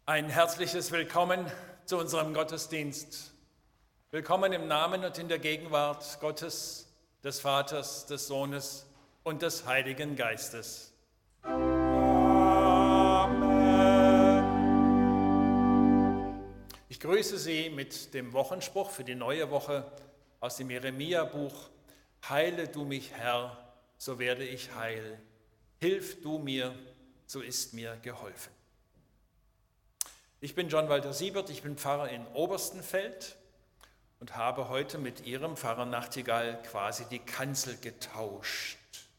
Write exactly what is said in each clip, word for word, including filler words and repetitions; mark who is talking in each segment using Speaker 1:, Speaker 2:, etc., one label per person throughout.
Speaker 1: Ein herzliches Willkommen zu unserem Gottesdienst. Willkommen im Namen und in der Gegenwart Gottes, des Vaters, des Sohnes und des Heiligen Geistes. Amen. Ich grüße Sie mit dem Wochenspruch für die neue Woche aus dem Jeremia-Buch. Heile du mich, Herr, so werde ich heil. Hilf du mir, so ist mir geholfen. Ich bin John Walter Siebert, ich bin Pfarrer in Oberstenfeld und habe heute mit Ihrem Pfarrer Nachtigall quasi die Kanzel getauscht.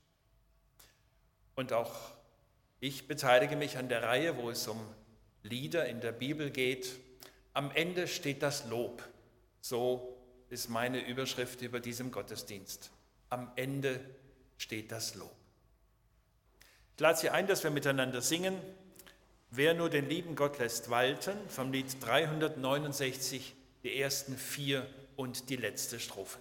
Speaker 1: Und auch ich beteilige mich an der Reihe, wo es um Lieder in der Bibel geht. Am Ende steht das Lob. So ist meine Überschrift über diesem Gottesdienst. Am Ende steht das Lob. Ich lade Sie ein, dass wir miteinander singen. Wer nur den lieben Gott lässt walten, vom Lied dreihundertneunundsechzig, die ersten vier und die letzte Strophe.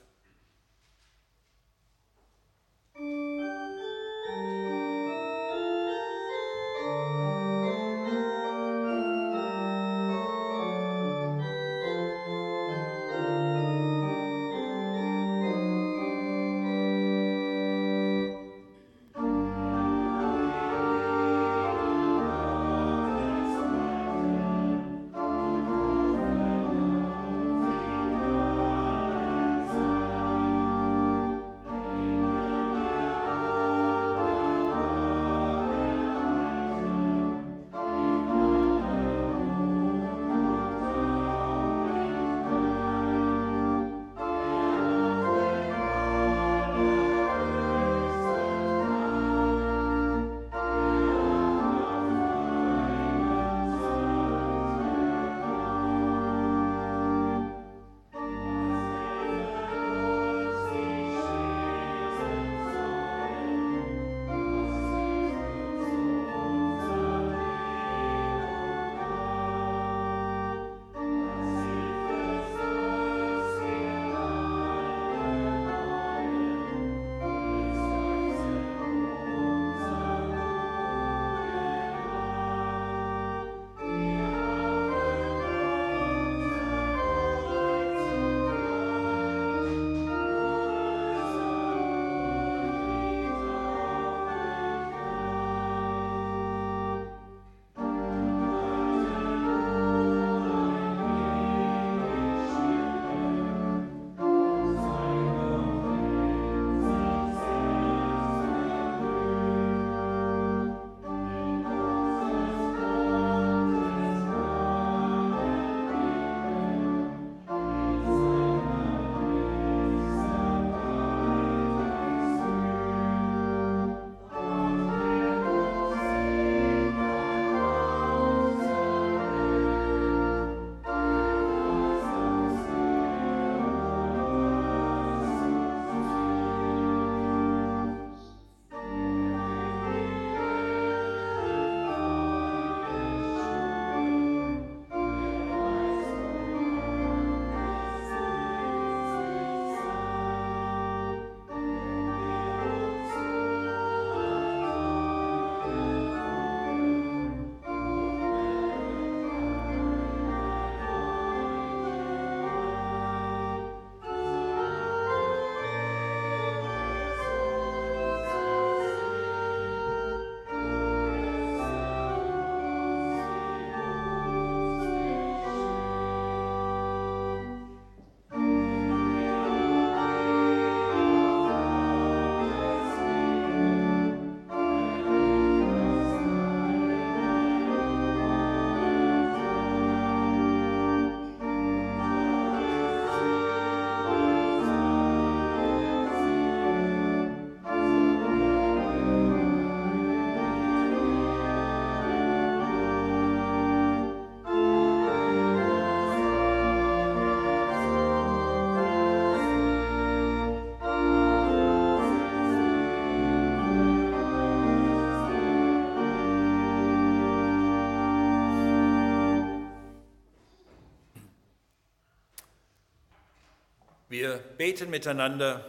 Speaker 1: Wir beten miteinander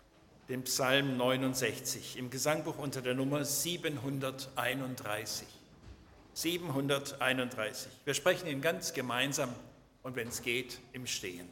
Speaker 1: den Psalm neunundsechzig im Gesangbuch unter der Nummer siebenhunderteinunddreißig. siebenhunderteinunddreißig. Wir sprechen ihn ganz gemeinsam und wenn es geht, im Stehen.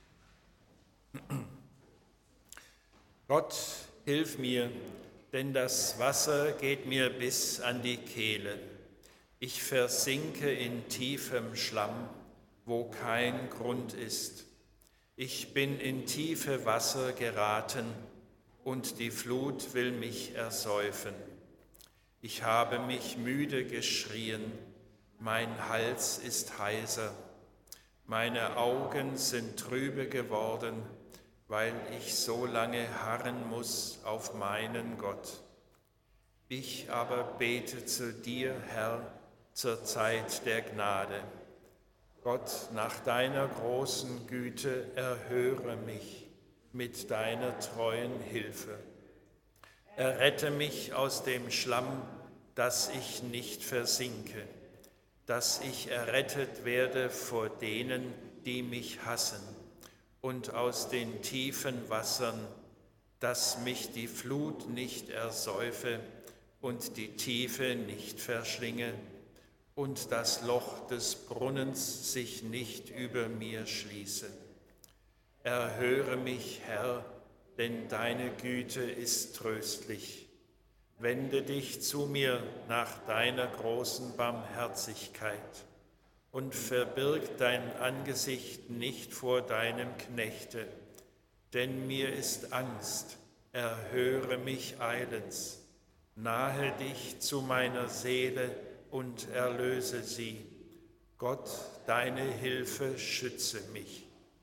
Speaker 1: Gott, hilf mir, denn das Wasser geht mir bis an die Kehle. Ich versinke in tiefem Schlamm, wo kein Grund ist. Ich bin in tiefe Wasser geraten und die Flut will mich ersäufen. Ich habe mich müde geschrien, mein Hals ist heiser, meine Augen sind trübe geworden, weil ich so lange harren muss auf meinen Gott. Ich aber bete zu dir, Herr, zur Zeit der Gnade. Gott, nach deiner großen Güte erhöre mich mit deiner treuen Hilfe. Errette mich aus dem Schlamm, dass ich nicht versinke, dass ich errettet werde vor denen, die mich hassen, und aus den tiefen Wassern, dass mich die Flut nicht ersäufe und die Tiefe nicht verschlinge und das Loch des Brunnens sich nicht über mir schließe. Erhöre mich, Herr, denn deine Güte ist tröstlich. Wende dich zu mir nach deiner großen Barmherzigkeit und verbirg dein Angesicht nicht vor deinem Knechte, denn mir ist Angst, erhöre mich eilends. Nahe dich zu meiner Seele und erlöse sie. Gott, deine Hilfe schütze mich.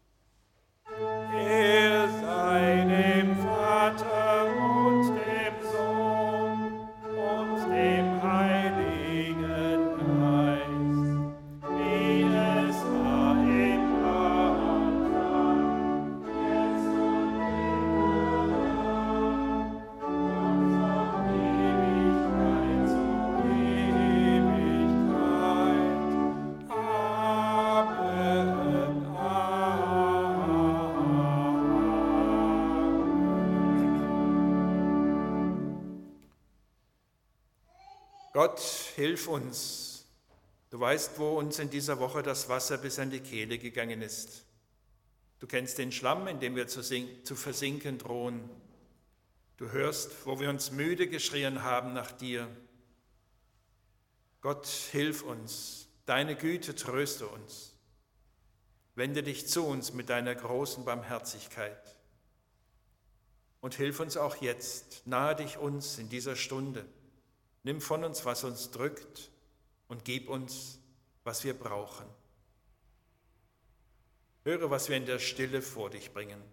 Speaker 2: Er sei dem Vater und dem Sohn und dem Heiligen Geist, wie es war im Anfang, jetzt und immer und von Ewigkeit zu Ewigkeit. Amen.
Speaker 1: Gott, hilf uns. Du weißt, wo uns in dieser Woche das Wasser bis an die Kehle gegangen ist. Du kennst den Schlamm, in dem wir zu, zu versinken drohen. Du hörst, wo wir uns müde geschrien haben nach dir. Gott, hilf uns. Deine Güte tröste uns. Wende dich zu uns mit deiner großen Barmherzigkeit. Und hilf uns auch jetzt. Nahe dich uns in dieser Stunde. Nimm von uns, was uns drückt, und gib uns, was wir brauchen. Höre, was wir in der Stille vor dich bringen.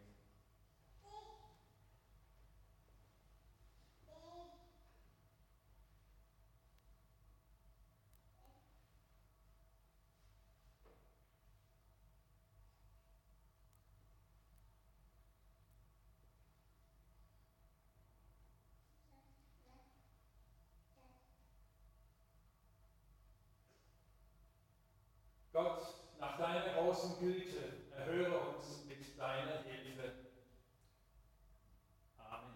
Speaker 1: Gott, nach deiner großen Güte, erhöre uns mit deiner Hilfe. Amen.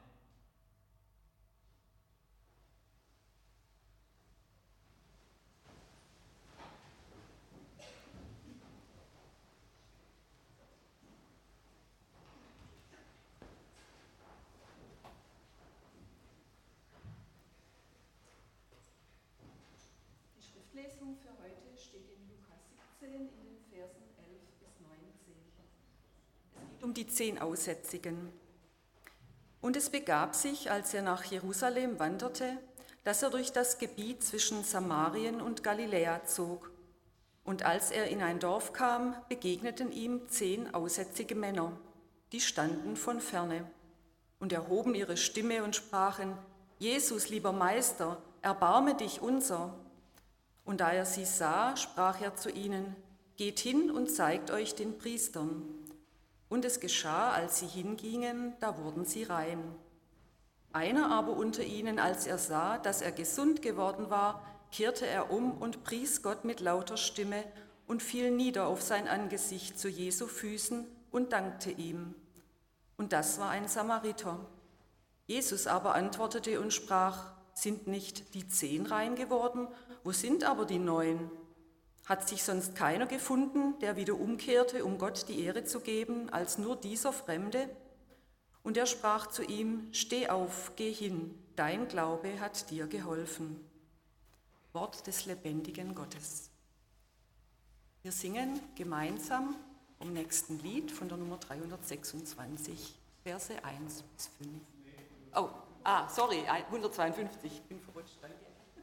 Speaker 3: Die Schriftlesung für heute steht in Lukas siebzehn in den Versen elf bis neunzehn. Es geht um die zehn Aussätzigen. Und es begab sich, als er nach Jerusalem wanderte, dass er durch das Gebiet zwischen Samarien und Galiläa zog. Und als er in ein Dorf kam, begegneten ihm zehn aussätzige Männer, die standen von ferne und erhoben ihre Stimme und sprachen: Jesus, lieber Meister, erbarme dich unser. Und da er sie sah, sprach er zu ihnen: Geht hin und zeigt euch den Priestern. Und es geschah, als sie hingingen, da wurden sie rein. Einer aber unter ihnen, als er sah, dass er gesund geworden war, kehrte er um und pries Gott mit lauter Stimme und fiel nieder auf sein Angesicht zu Jesu Füßen und dankte ihm. Und das war ein Samariter. Jesus aber antwortete und sprach: sind nicht die zehn rein geworden? Wo sind aber die neun? Hat sich sonst keiner gefunden, der wieder umkehrte, um Gott die Ehre zu geben, als nur dieser Fremde? Und er sprach zu ihm: Steh auf, geh hin, dein Glaube hat dir geholfen. Wort des lebendigen Gottes. Wir singen gemeinsam vom nächsten Lied von der Nummer dreihundertsechsundzwanzig, Verse eins bis fünf. Oh, ah, sorry, hundertzweiundfünfzig, ich bin verrutscht. Danke.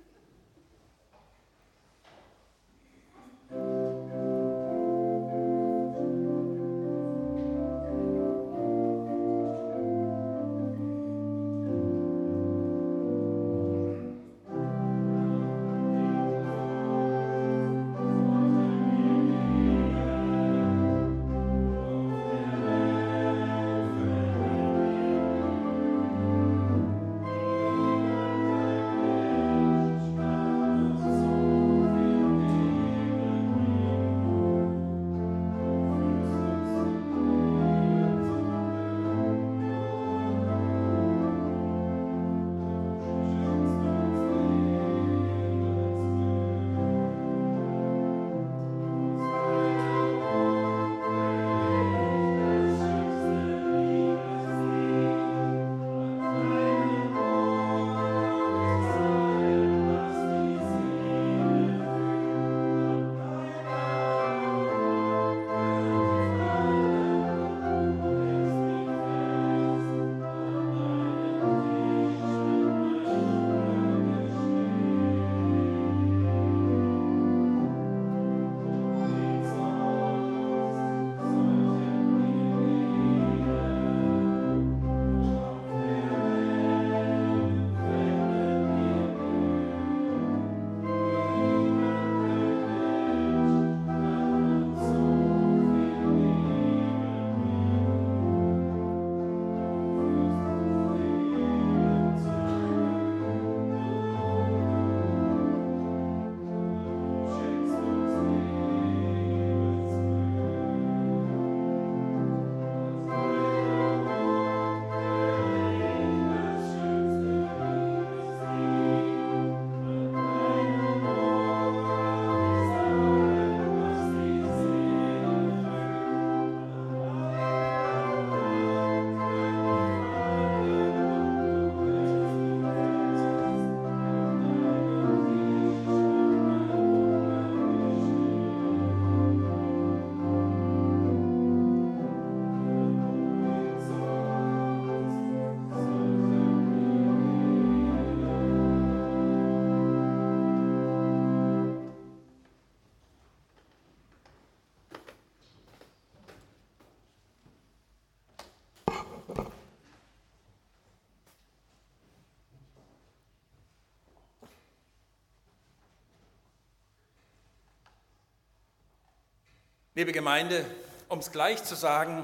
Speaker 1: Liebe Gemeinde, um es gleich zu sagen,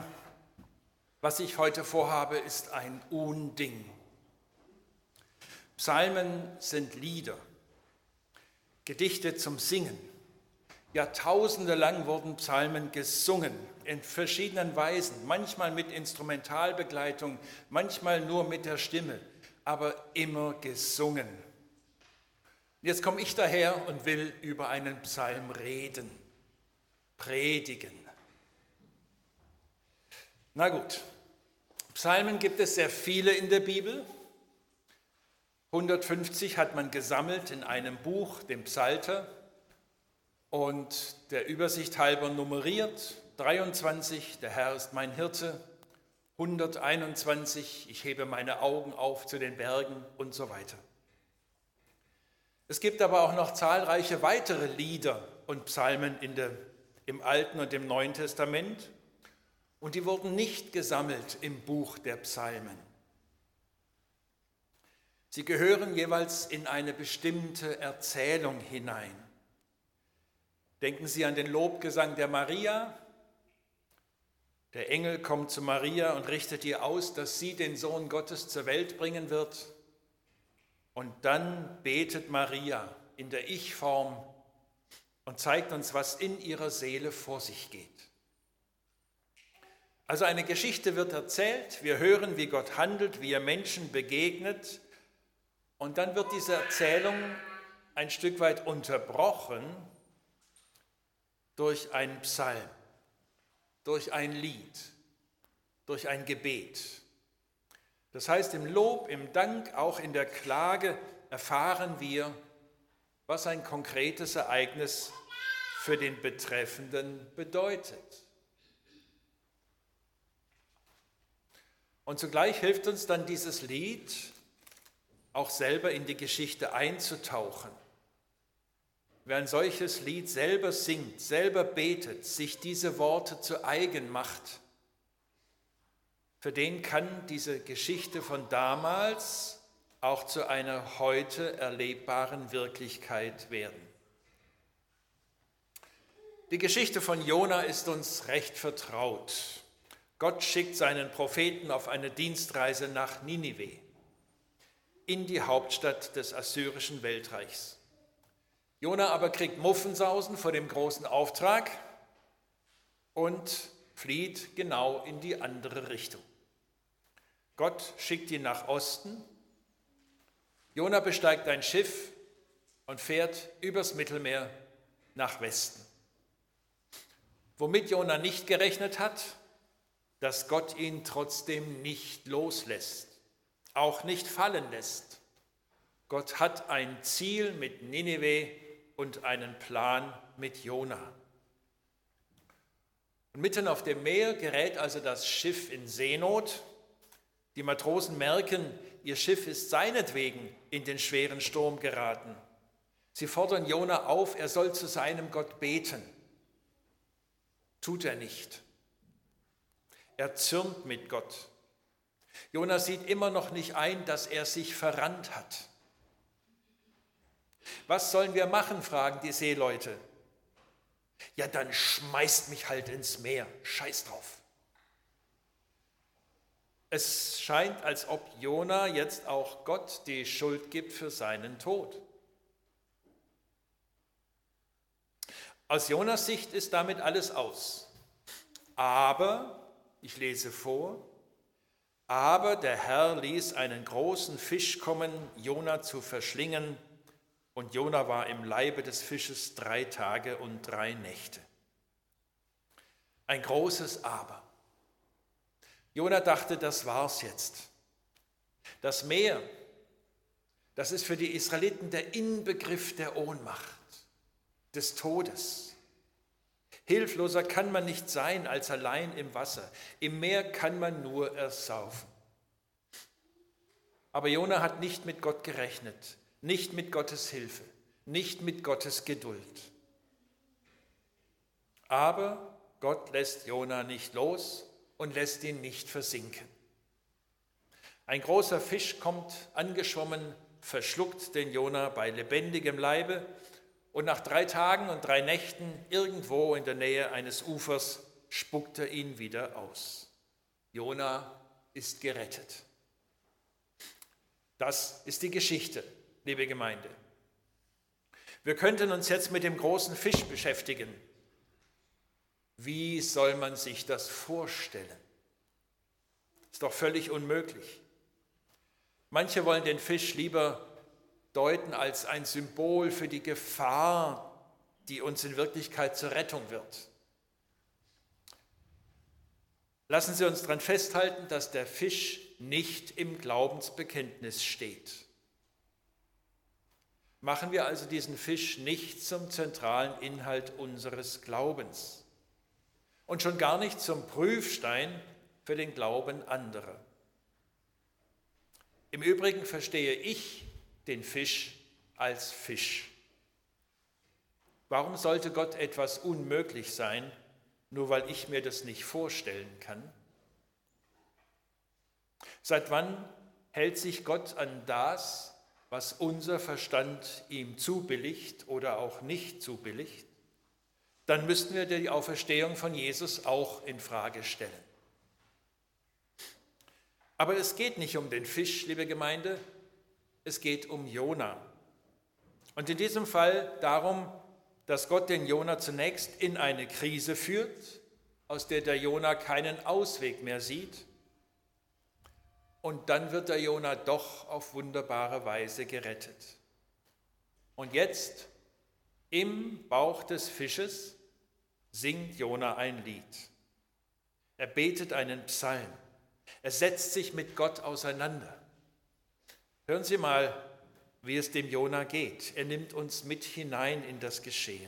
Speaker 1: was ich heute vorhabe, ist ein Unding. Psalmen sind Lieder, Gedichte zum Singen. Jahrtausende lang wurden Psalmen gesungen, in verschiedenen Weisen, manchmal mit Instrumentalbegleitung, manchmal nur mit der Stimme, aber immer gesungen. Jetzt komme ich daher und will über einen Psalm reden, predigen. Na gut, Psalmen gibt es sehr viele in der Bibel. hundertfünfzig hat man gesammelt in einem Buch, dem Psalter, und der Übersicht halber nummeriert. dreiundzwanzig, der Herr ist mein Hirte, hunderteinundzwanzig, ich hebe meine Augen auf zu den Bergen und so weiter. Es gibt aber auch noch zahlreiche weitere Lieder und Psalmen in der, im Alten und im Neuen Testament, und die wurden nicht gesammelt im Buch der Psalmen. Sie gehören jeweils in eine bestimmte Erzählung hinein. Denken Sie an den Lobgesang der Maria. Der Engel kommt zu Maria und richtet ihr aus, dass sie den Sohn Gottes zur Welt bringen wird. Und dann betet Maria in der Ich-Form und zeigt uns, was in ihrer Seele vor sich geht. Also eine Geschichte wird erzählt, wir hören, wie Gott handelt, wie er Menschen begegnet, Und dann wird diese Erzählung ein Stück weit unterbrochen durch einen Psalm, durch ein Lied, durch ein Gebet. Das heißt, im Lob, im Dank, auch in der Klage erfahren wir, was ein konkretes Ereignis für den Betreffenden bedeutet. Und zugleich hilft uns dann dieses Lied, auch selber in die Geschichte einzutauchen. Wer ein solches Lied selber singt, selber betet, sich diese Worte zu eigen macht, für den kann diese Geschichte von damals auch zu einer heute erlebbaren Wirklichkeit werden. Die Geschichte von Jona ist uns recht vertraut. Gott schickt seinen Propheten auf eine Dienstreise nach Ninive, in die Hauptstadt des assyrischen Weltreichs. Jona aber kriegt Muffensausen vor dem großen Auftrag und flieht genau in die andere Richtung. Gott schickt ihn nach Osten. Jona besteigt ein Schiff und fährt übers Mittelmeer nach Westen. Womit Jona nicht gerechnet hat, dass Gott ihn trotzdem nicht loslässt, auch nicht fallen lässt. Gott hat ein Ziel mit Ninive und einen Plan mit Jona. Und mitten auf dem Meer gerät also das Schiff in Seenot. Die Matrosen merken, ihr Schiff ist seinetwegen in den schweren Sturm geraten. Sie fordern Jona auf, er soll zu seinem Gott beten. Tut er nicht. Er zürnt mit Gott. Jona sieht immer noch nicht ein, dass er sich verrannt hat. Was sollen wir machen, fragen die Seeleute. Ja, dann schmeißt mich halt ins Meer. Scheiß drauf. Es scheint, als ob Jona jetzt auch Gott die Schuld gibt für seinen Tod. Aus Jonas Sicht ist damit alles aus. Aber, ich lese vor, aber der Herr ließ einen großen Fisch kommen, Jona zu verschlingen, und Jona war im Leibe des Fisches drei Tage und drei Nächte. Ein großes Aber. Jona dachte, das war's jetzt. Das Meer, das ist für die Israeliten der Inbegriff der Ohnmacht, des Todes. Hilfloser kann man nicht sein als allein im Wasser. Im Meer kann man nur ersaufen. Aber Jona hat nicht mit Gott gerechnet, nicht mit Gottes Hilfe, nicht mit Gottes Geduld. Aber Gott lässt Jona nicht los und lässt ihn nicht versinken. Ein großer Fisch kommt angeschwommen, verschluckt den Jona bei lebendigem Leibe und nach drei Tagen und drei Nächten irgendwo in der Nähe eines Ufers spuckt er ihn wieder aus. Jona ist gerettet. Das ist die Geschichte, liebe Gemeinde. Wir könnten uns jetzt mit dem großen Fisch beschäftigen. Wie soll man sich das vorstellen? Ist doch völlig unmöglich. Manche wollen den Fisch lieber deuten als ein Symbol für die Gefahr, die uns in Wirklichkeit zur Rettung wird. Lassen Sie uns daran festhalten, dass der Fisch nicht im Glaubensbekenntnis steht. Machen wir also diesen Fisch nicht zum zentralen Inhalt unseres Glaubens und schon gar nicht zum Prüfstein für den Glauben anderer. Im Übrigen verstehe ich den Fisch als Fisch. Warum sollte Gott etwas unmöglich sein, nur weil ich mir das nicht vorstellen kann? Seit wann hält sich Gott an das, was unser Verstand ihm zubilligt oder auch nicht zubilligt? Dann müssten wir die Auferstehung von Jesus auch in Frage stellen. Aber es geht nicht um den Fisch, liebe Gemeinde, es geht um Jona. Und in diesem Fall darum, dass Gott den Jona zunächst in eine Krise führt, aus der der Jona keinen Ausweg mehr sieht. Und dann wird der Jona doch auf wunderbare Weise gerettet. Und jetzt, im Bauch des Fisches, singt Jona ein Lied. Er betet einen Psalm. Er setzt sich mit Gott auseinander. Hören Sie mal, wie es dem Jona geht. Er nimmt uns mit hinein in das Geschehen.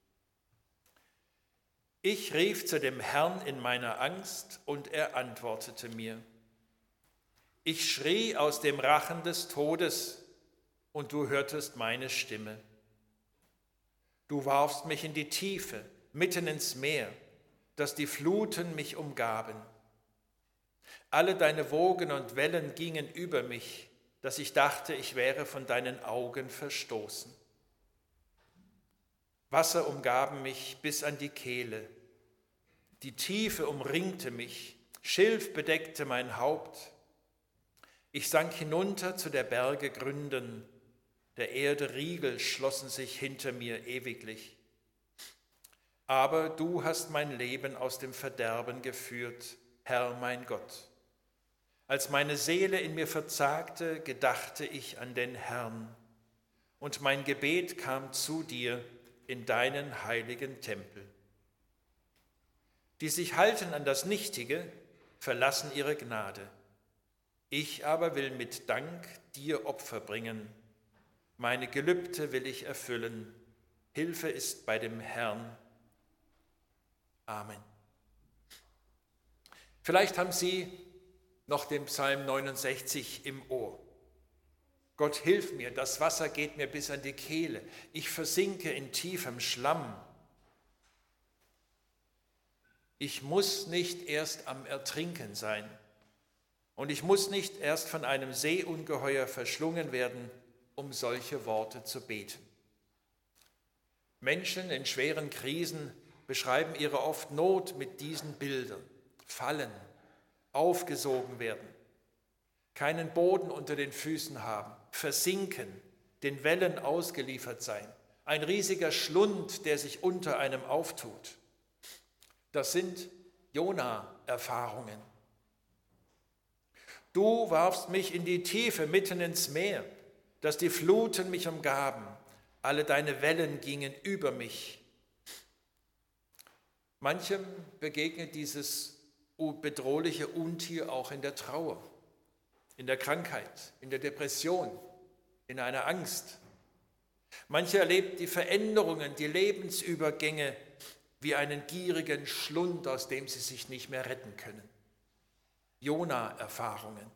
Speaker 1: Ich rief zu dem Herrn in meiner Angst und er antwortete mir. Ich schrie aus dem Rachen des Todes und du hörtest meine Stimme. Du warfst mich in die Tiefe, mitten ins Meer, dass die Fluten mich umgaben. Alle deine Wogen und Wellen gingen über mich, dass ich dachte, ich wäre von deinen Augen verstoßen. Wasser umgaben mich bis an die Kehle. Die Tiefe umringte mich, Schilf bedeckte mein Haupt. Ich sank hinunter zu der Berge Gründen, der Erde Riegel schlossen sich hinter mir ewiglich. Aber du hast mein Leben aus dem Verderben geführt, Herr mein Gott. Als meine Seele in mir verzagte, gedachte ich an den Herrn, und mein Gebet kam zu dir in deinen heiligen Tempel. Die sich halten an das Nichtige, verlassen ihre Gnade. Ich aber will mit Dank dir Opfer bringen. Meine Gelübde will ich erfüllen. Hilfe ist bei dem Herrn. Amen. Vielleicht haben Sie noch den Psalm neunundsechzig im Ohr. Gott, hilf mir, das Wasser geht mir bis an die Kehle. Ich versinke in tiefem Schlamm. Ich muss nicht erst am Ertrinken sein und ich muss nicht erst von einem Seeungeheuer verschlungen werden, um solche Worte zu beten. Menschen in schweren Krisen beschreiben ihre oft Not mit diesen Bildern. Fallen, aufgesogen werden, keinen Boden unter den Füßen haben, versinken, den Wellen ausgeliefert sein, ein riesiger Schlund, der sich unter einem auftut. Das sind Jona-Erfahrungen. Du warfst mich in die Tiefe, mitten ins Meer, dass die Fluten mich umgaben, alle deine Wellen gingen über mich. Manchem begegnet dieses bedrohliche Untier auch in der Trauer, in der Krankheit, in der Depression, in einer Angst. Mancher erlebt die Veränderungen, die Lebensübergänge wie einen gierigen Schlund, aus dem sie sich nicht mehr retten können. Jona-Erfahrungen.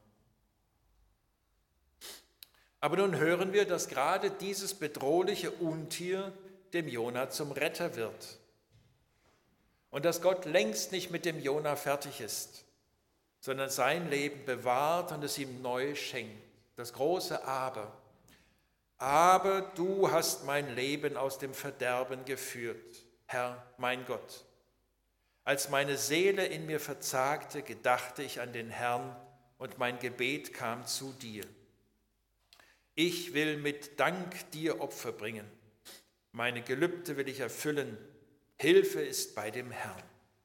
Speaker 1: Aber nun hören wir, dass gerade dieses bedrohliche Untier dem Jona zum Retter wird. Und dass Gott längst nicht mit dem Jona fertig ist, sondern sein Leben bewahrt und es ihm neu schenkt. Das große Aber. Aber du hast mein Leben aus dem Verderben geführt, Herr, mein Gott. Als meine Seele in mir verzagte, gedachte ich an den Herrn und mein Gebet kam zu dir. Ich will mit Dank dir Opfer bringen. Meine Gelübde will ich erfüllen. Hilfe ist bei dem Herrn.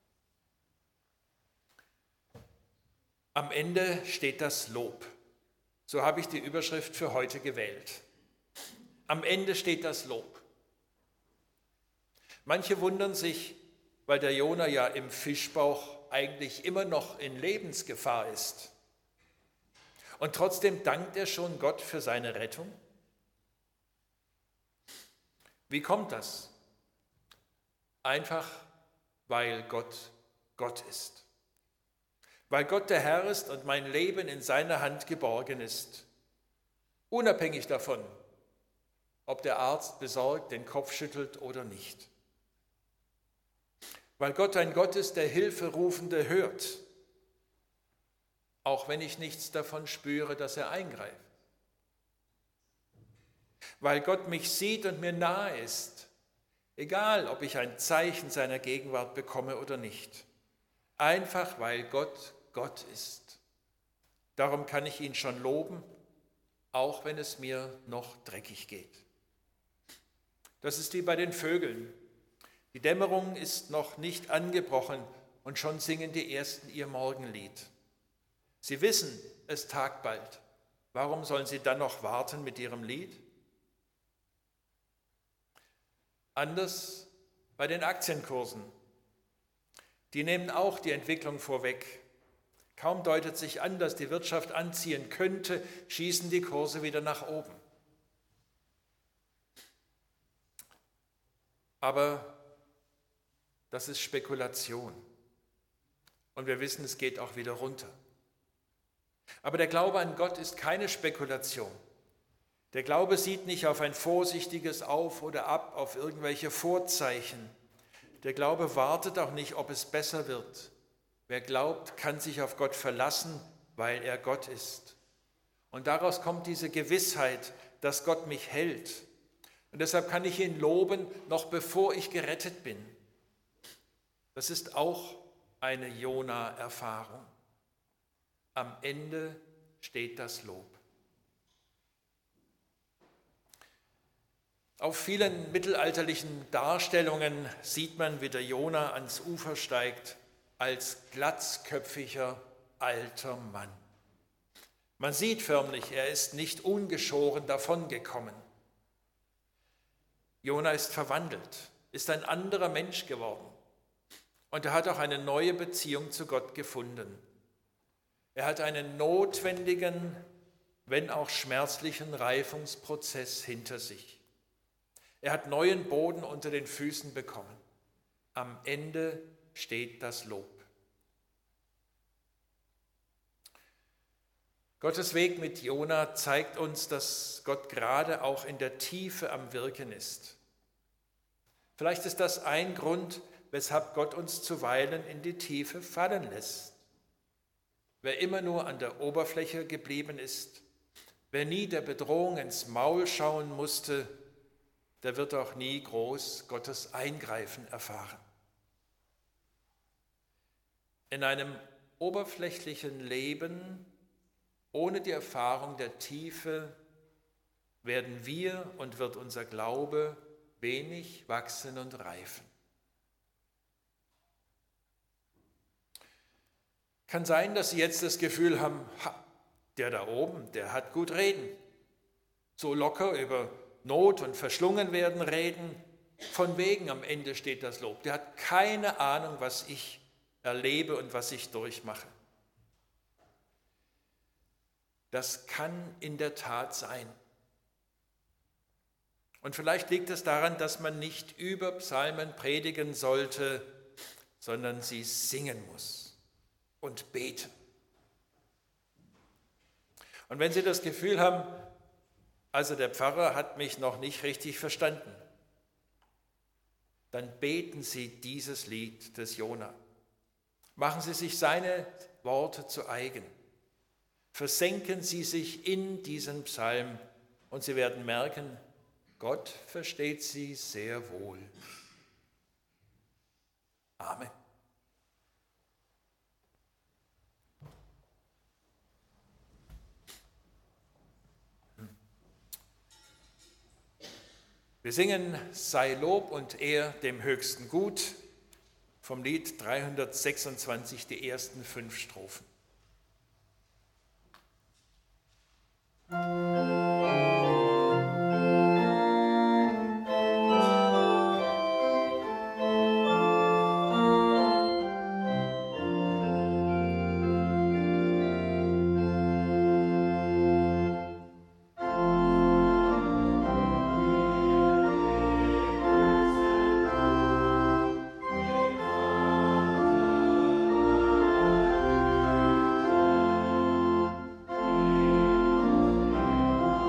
Speaker 1: Am Ende steht das Lob. So habe ich die Überschrift für heute gewählt. Am Ende steht das Lob. Manche wundern sich, weil der Jona ja im Fischbauch eigentlich immer noch in Lebensgefahr ist. Und trotzdem dankt er schon Gott für seine Rettung. Wie kommt das? Einfach, weil Gott Gott ist. Weil Gott der Herr ist und mein Leben in seiner Hand geborgen ist. Unabhängig davon, ob der Arzt besorgt den Kopf schüttelt oder nicht. Weil Gott ein Gott ist, der Hilferufende hört, auch wenn ich nichts davon spüre, dass er eingreift. Weil Gott mich sieht und mir nahe ist, egal ob ich ein Zeichen seiner Gegenwart bekomme oder nicht. Einfach weil Gott Gott ist. Darum kann ich ihn schon loben, auch wenn es mir noch dreckig geht. Das ist wie bei den Vögeln. Die Dämmerung ist noch nicht angebrochen und schon singen die Ersten ihr Morgenlied. Sie wissen, es tagt bald. Warum sollen sie dann noch warten mit ihrem Lied? Anders bei den Aktienkursen. Die nehmen auch die Entwicklung vorweg. Kaum deutet sich an, dass die Wirtschaft anziehen könnte, schießen die Kurse wieder nach oben. Aber das ist Spekulation. Und wir wissen, es geht auch wieder runter. Aber der Glaube an Gott ist keine Spekulation. Der Glaube sieht nicht auf ein vorsichtiges Auf oder Ab, auf irgendwelche Vorzeichen. Der Glaube wartet auch nicht, ob es besser wird. Wer glaubt, kann sich auf Gott verlassen, weil er Gott ist. Und daraus kommt diese Gewissheit, dass Gott mich hält. Und deshalb kann ich ihn loben, noch bevor ich gerettet bin. Das ist auch eine Jona-Erfahrung. Am Ende steht das Lob. Auf vielen mittelalterlichen Darstellungen sieht man, wie der Jona ans Ufer steigt, als glatzköpfiger alter Mann. Man sieht förmlich, er ist nicht ungeschoren davongekommen. Jona ist verwandelt, ist ein anderer Mensch geworden. Und er hat auch eine neue Beziehung zu Gott gefunden. Er hat einen notwendigen, wenn auch schmerzlichen Reifungsprozess hinter sich. Er hat neuen Boden unter den Füßen bekommen. Am Ende steht das Lob. Gottes Weg mit Jona zeigt uns, dass Gott gerade auch in der Tiefe am Wirken ist. Vielleicht ist das ein Grund, weshalb Gott uns zuweilen in die Tiefe fallen lässt. Wer immer nur an der Oberfläche geblieben ist, wer nie der Bedrohung ins Maul schauen musste, der wird auch nie groß Gottes Eingreifen erfahren. In einem oberflächlichen Leben ohne die Erfahrung der Tiefe werden wir und wird unser Glaube wenig wachsen und reifen. Kann sein, dass Sie jetzt das Gefühl haben, ha, der da oben, der hat gut reden. So locker über Not und Verschlungenwerden reden, von wegen am Ende steht das Lob. Der hat keine Ahnung, was ich erlebe und was ich durchmache. Das kann in der Tat sein. Und vielleicht liegt es daran, dass man nicht über Psalmen predigen sollte, sondern sie singen muss und beten. Und wenn Sie das Gefühl haben, also der Pfarrer hat mich noch nicht richtig verstanden, dann beten Sie dieses Lied des Jona. Machen Sie sich seine Worte zu eigen. Versenken Sie sich in diesen Psalm und Sie werden merken, Gott versteht Sie sehr wohl. Amen. Wir singen Sei Lob und Ehr dem Höchsten gut vom Lied dreihundertsechsundzwanzig, die ersten fünf Strophen.
Speaker 2: Amen.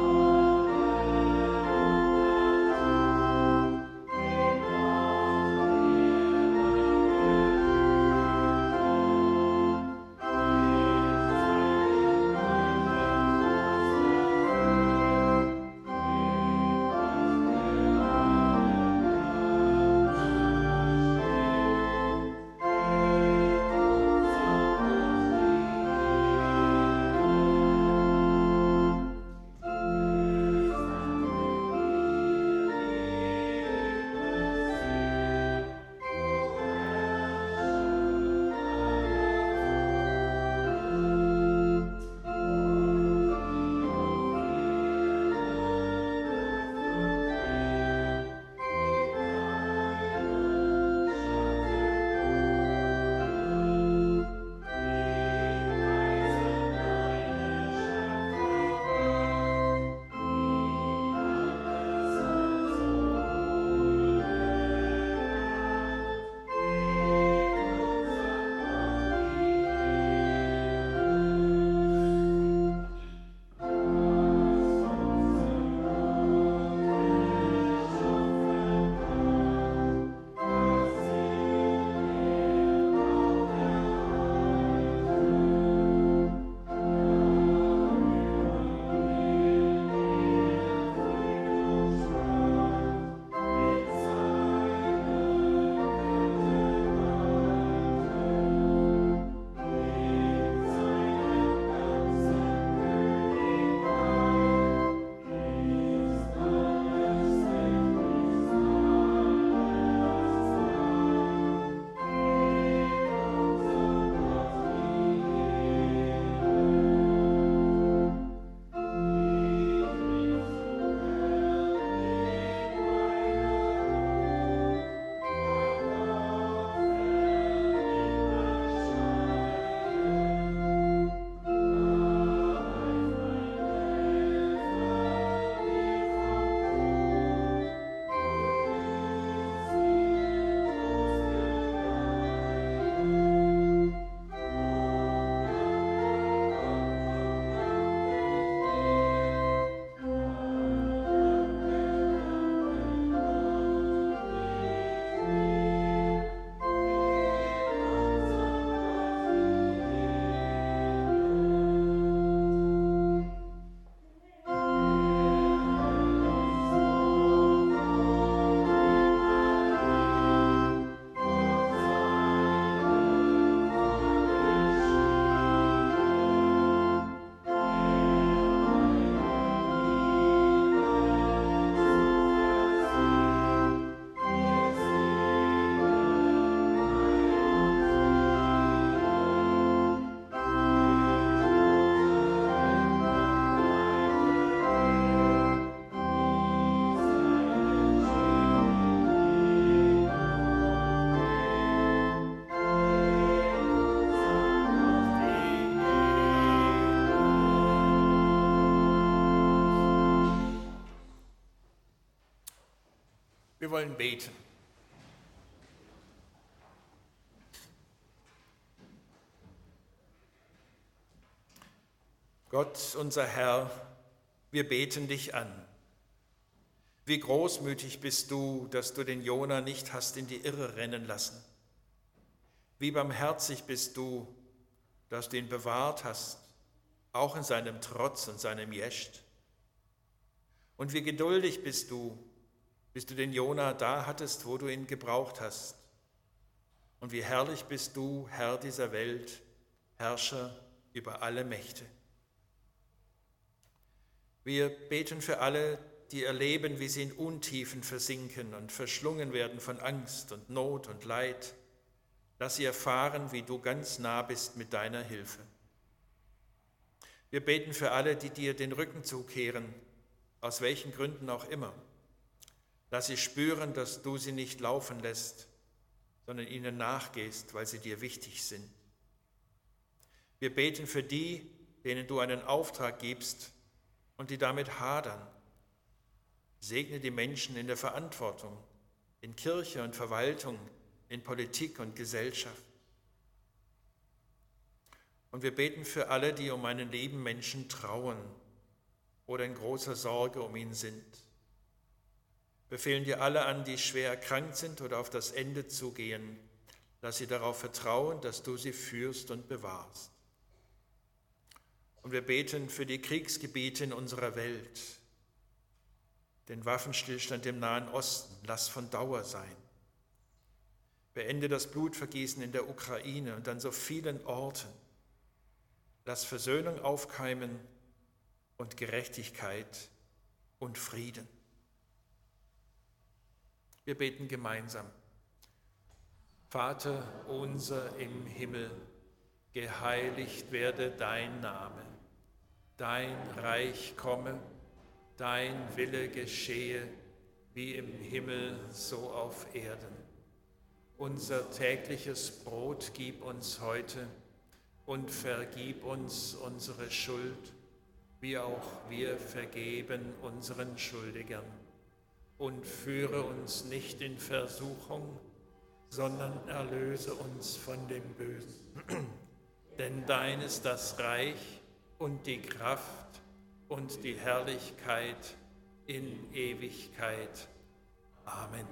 Speaker 1: Wir wollen beten. Gott, unser Herr, wir beten dich an. Wie großmütig bist du, dass du den Jona nicht hast in die Irre rennen lassen. Wie barmherzig bist du, dass du ihn bewahrt hast, auch in seinem Trotz und seinem Jecht. Und wie geduldig bist du, bis du den Jona da hattest, wo du ihn gebraucht hast. Und wie herrlich bist du, Herr dieser Welt, Herrscher über alle Mächte. Wir beten für alle, die erleben, wie sie in Untiefen versinken und verschlungen werden von Angst und Not und Leid. Lass sie erfahren, wie du ganz nah bist mit deiner Hilfe. Wir beten für alle, die dir den Rücken zukehren, aus welchen Gründen auch immer. Lass sie spüren, dass du sie nicht laufen lässt, sondern ihnen nachgehst, weil sie dir wichtig sind. Wir beten für die, denen du einen Auftrag gibst und die damit hadern. Segne die Menschen in der Verantwortung, in Kirche und Verwaltung, in Politik und Gesellschaft. Und wir beten für alle, die um einen lieben Menschen trauern oder in großer Sorge um ihn sind. Befehlen dir alle an, die schwer erkrankt sind oder auf das Ende zugehen. Lass sie darauf vertrauen, dass du sie führst und bewahrst. Und wir beten für die Kriegsgebiete in unserer Welt. Den Waffenstillstand im Nahen Osten, lass von Dauer sein. Beende das Blutvergießen in der Ukraine und an so vielen Orten. Lass Versöhnung aufkeimen und Gerechtigkeit und Frieden. Wir beten gemeinsam. Vater unser im Himmel, geheiligt werde dein Name. Dein Reich komme, dein Wille geschehe, wie im Himmel, so auf Erden. Unser tägliches Brot gib uns heute und vergib uns unsere Schuld, wie auch wir vergeben unseren Schuldigern. Und führe uns nicht in Versuchung, sondern erlöse uns von dem Bösen. Denn dein ist das Reich und die Kraft und die Herrlichkeit in Ewigkeit. Amen.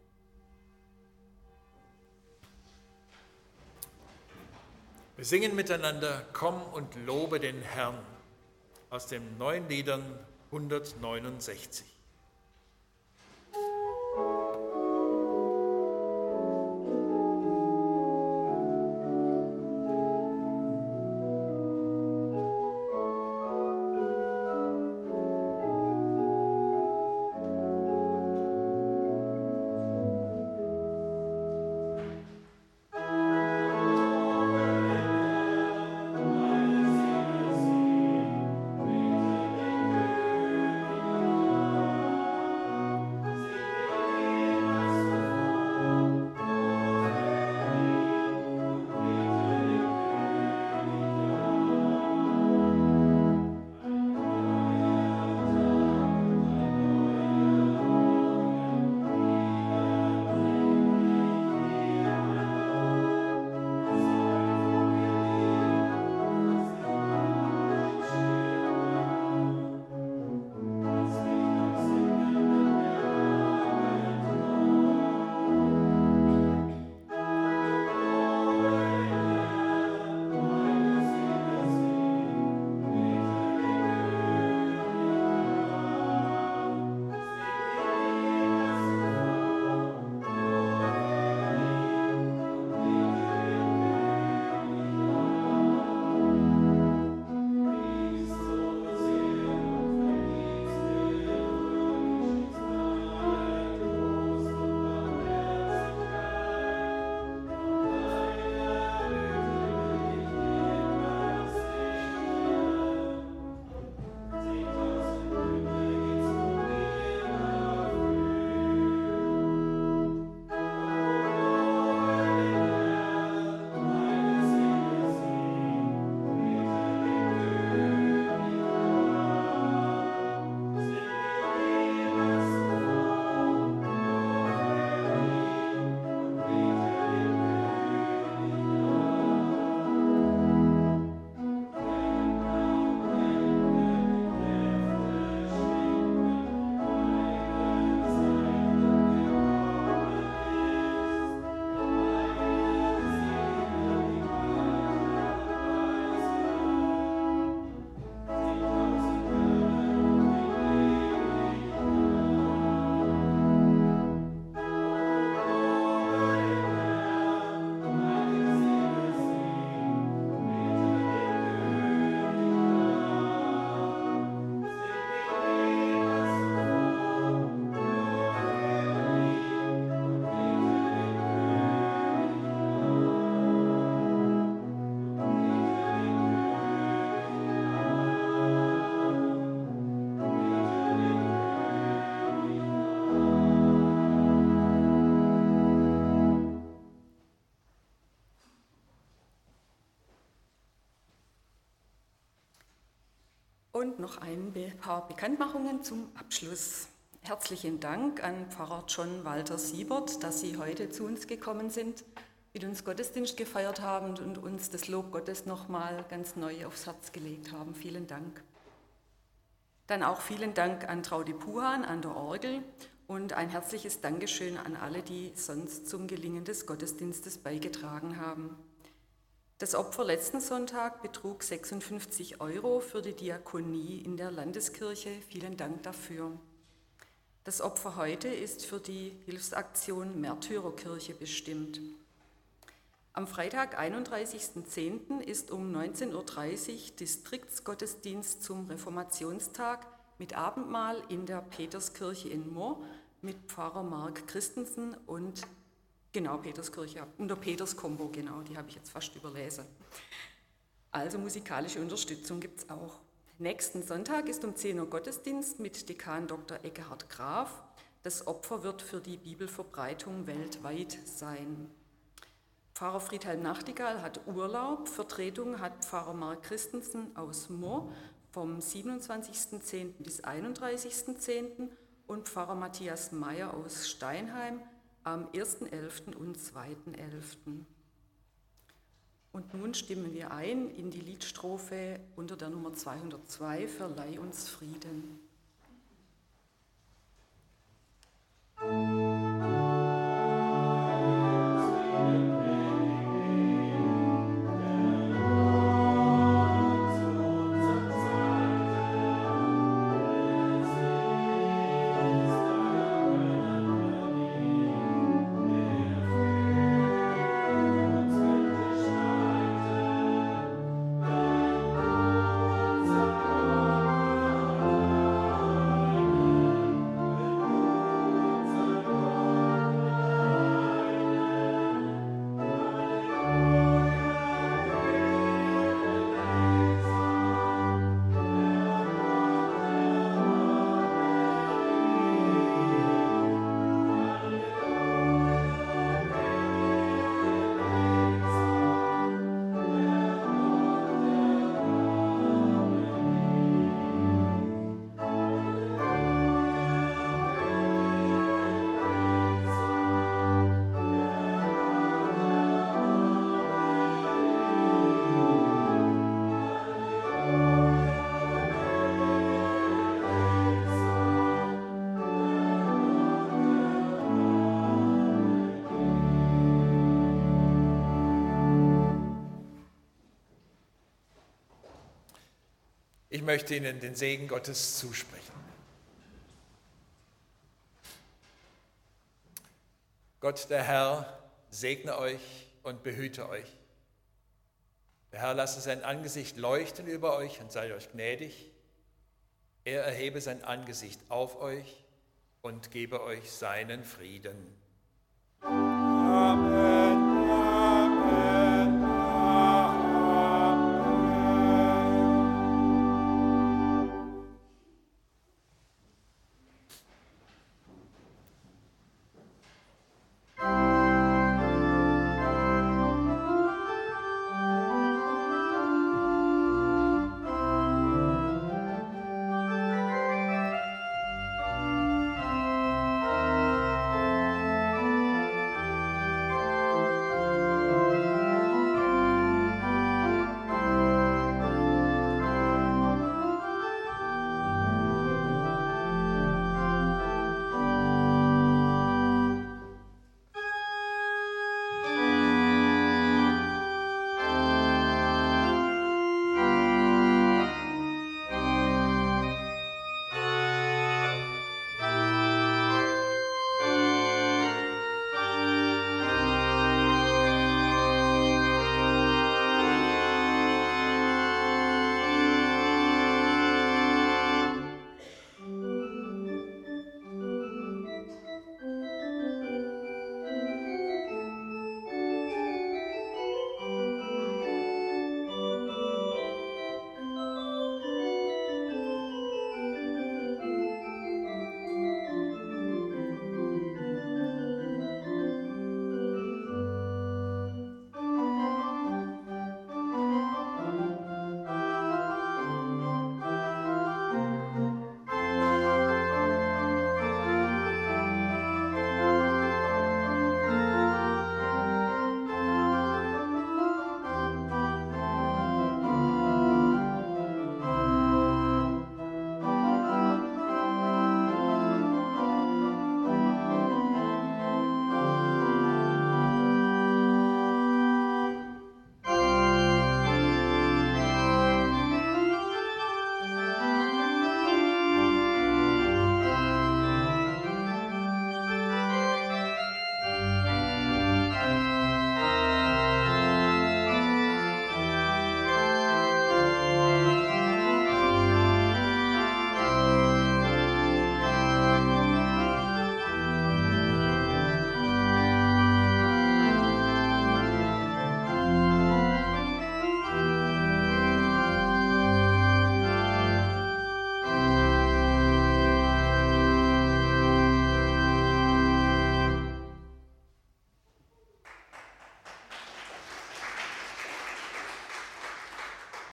Speaker 1: Wir singen miteinander Komm und lobe den Herrn aus den neuen Liedern hundertneunundsechzig.
Speaker 2: Amen.
Speaker 3: Und noch ein paar Bekanntmachungen zum Abschluss. Herzlichen Dank an Pfarrer John Walter Siebert, dass Sie heute zu uns gekommen sind, mit uns Gottesdienst gefeiert haben und uns das Lob Gottes nochmal ganz neu aufs Herz gelegt haben. Vielen Dank. Dann auch vielen Dank an Traudi Puhan an der Orgel und ein herzliches Dankeschön an alle, die sonst zum Gelingen des Gottesdienstes beigetragen haben. Das Opfer letzten Sonntag betrug sechsundfünfzig Euro für die Diakonie in der Landeskirche. Vielen Dank dafür. Das Opfer heute ist für die Hilfsaktion Märtyrerkirche bestimmt. Am Freitag, einunddreißigsten zehnten ist um neunzehn Uhr dreißig Distriktsgottesdienst zum Reformationstag mit Abendmahl in der Peterskirche in Moor mit Pfarrer Mark Christensen und genau Peterskirche und der Peters-Kombo, genau, die habe ich jetzt fast überlesen. Also musikalische Unterstützung gibt es auch. Nächsten Sonntag ist um zehn Uhr Gottesdienst mit Dekan Doktor Eckehard Graf. Das Opfer wird für die Bibelverbreitung weltweit sein. Pfarrer Friedhelm Nachtigall hat Urlaub. Vertretung hat Pfarrer Mark Christensen aus Moor vom siebenundzwanzigsten zehnten bis einunddreißigsten zehnten und Pfarrer Matthias Meyer aus Steinheim am ersten elften und zweiten elften Und nun stimmen wir ein in die Liedstrophe unter der Nummer zweihundertzwei, Verleih uns Frieden.
Speaker 1: Ich möchte Ihnen den Segen Gottes zusprechen. Gott, der Herr, segne euch und behüte euch. Der Herr lasse sein Angesicht leuchten über euch und sei euch gnädig. Er erhebe sein Angesicht auf euch und gebe euch seinen Frieden.